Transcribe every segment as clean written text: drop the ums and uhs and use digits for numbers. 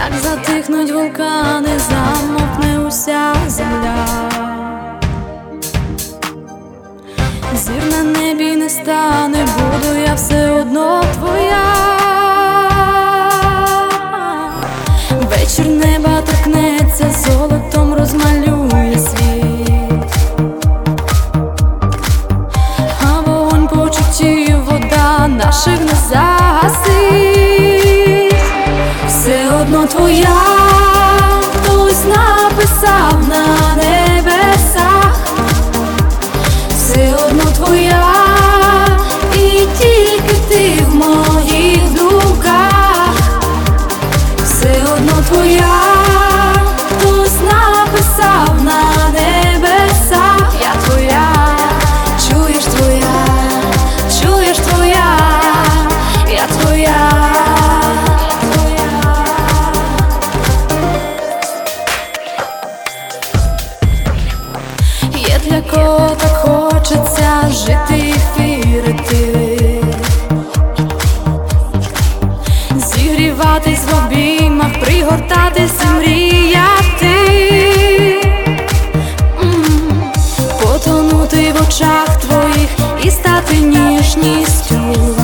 Як затихнуть вулкани, замовкне уся земля. Зір на небі не стане, буду я все одно твоя. Вечір неба торкнеться, золотом розмалює світ, а вогонь почуттів, вода наших не загасить. Все одно твоя, хтось написав на небесах. Все одно твоя, і тільки ти в моїх думках. Все одно твоя, хтось написав на небесах. Я твоя, чуєш, твоя, чуєш, твоя, я твоя. Є для кого так хочеться жити і вірити, зігріватись в обіймах, пригортатись і мріяти, потонути в очах твоїх і стати ніжністю,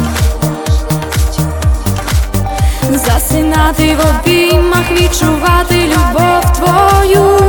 засинати в обіймах, відчувати любов твою.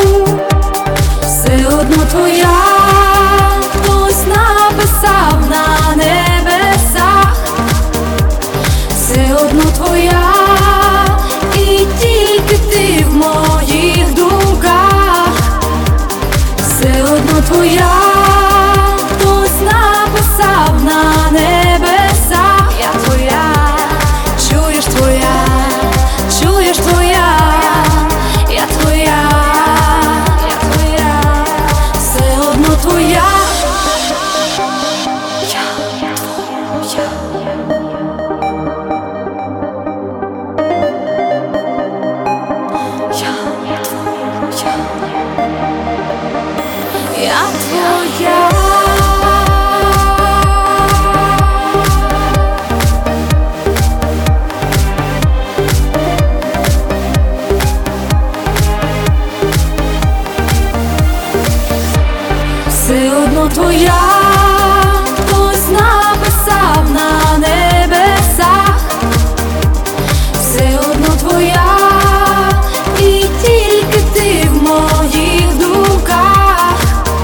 Все одно твоя, хтось написав на небесах. Все одно твоя, і тільки ти в моїх думках. Все одно твоя, хтось написав на небесах. Я твоя, чуєш, твоя, чуєш, твоя, я твоя. Твоя, я твоя. Я твоя. Все одно твоя, хтось написав на небесах. Все одно твоя, і тільки ти в моїх думках.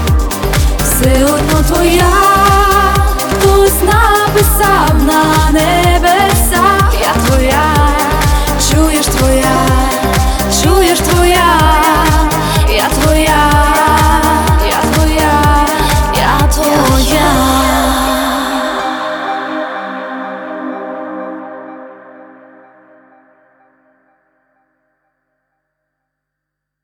Все одно твоя, хтось написав на небесах.